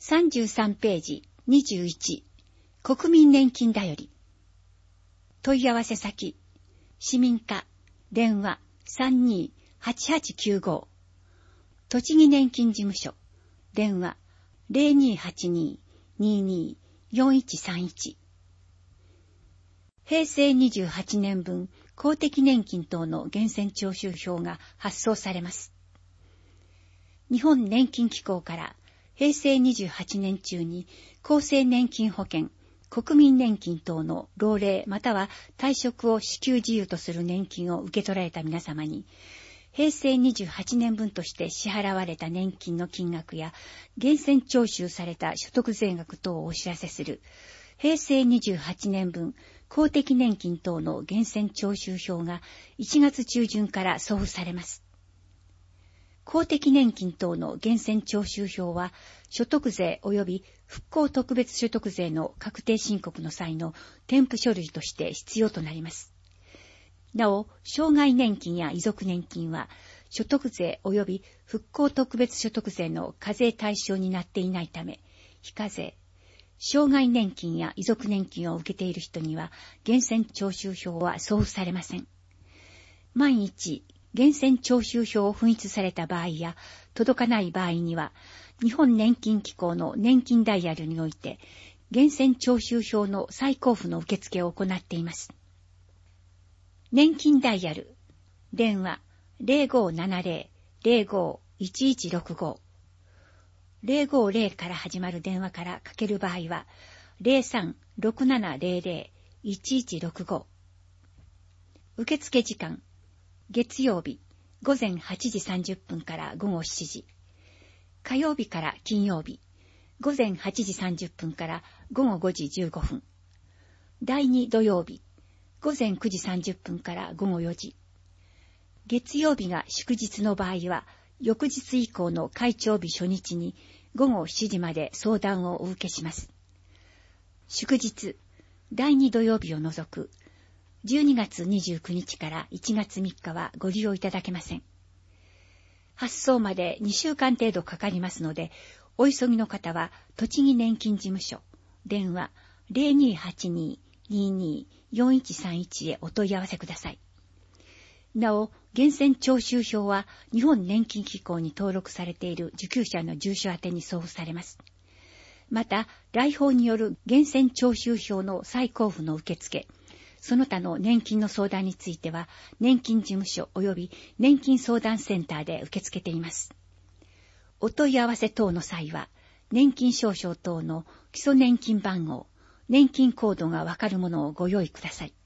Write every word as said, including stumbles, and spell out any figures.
さんじゅうさんページにじゅういち、国民年金だより。問い合わせ先、市民課、電話 さんにーはちはちきゅうご、栃木年金事務所、電話 ゼロにーはちにーにーにーよんいちさんいち。平成にじゅうはちねん分公的年金等の源泉徴収票が発送されます。日本年金機構から平成にじゅうはちねん中に厚生年金保険、国民年金等の老齢または退職を支給自由とする年金を受け取られた皆様に、平成にじゅうはちねん分として支払われた年金の金額や源泉徴収された所得税額等をお知らせする平成にじゅうはちねん分公的年金等の源泉徴収票がいちがつ中旬から送付されます。公的年金等の源泉徴収票は所得税及び復興特別所得税の確定申告の際の添付書類として必要となります。なお、障害年金や遺族年金は所得税及び復興特別所得税の課税対象になっていないため、非課税。障害年金や遺族年金を受けている人には源泉徴収票は送付されません。万一、源泉徴収票を紛失された場合や届かない場合には、日本年金機構の年金ダイヤルにおいて、源泉徴収票の再交付の受付を行っています。年金ダイヤル、電話 ゼロごーななゼロ ゼロごーいちいちろくご、ゼロごゼロから始まる電話からかける場合は、ゼロさんろくななゼロゼロいちいちろくご。受付時間、月曜日午前はちじさんじゅっぷんから午後しちじ、火曜日から金曜日午前はちじさんじゅっぷんから午後ごじじゅうごふん、第に土曜日午前くじさんじゅっぷんから午後よじ、月曜日が祝日の場合は翌日以降の開帳日初日に午後しちじまで相談をお受けします。祝日、第に土曜日を除くじゅうにがつにじゅうくにちからいちがつみっかはご利用いただけません。発送までにしゅうかん程度かかりますので、お急ぎの方は栃木年金事務所、電話 ゼロにーはちにーにーにーよんいちさんいち へお問い合わせください。なお、源泉徴収票は日本年金機構に登録されている受給者の住所宛てに送付されます。また、来訪による源泉徴収票の再交付の受付、その他の年金の相談については、年金事務所及び年金相談センターで受け付けています。お問い合わせ等の際は、年金証書等の基礎年金番号、年金コードがわかるものをご用意ください。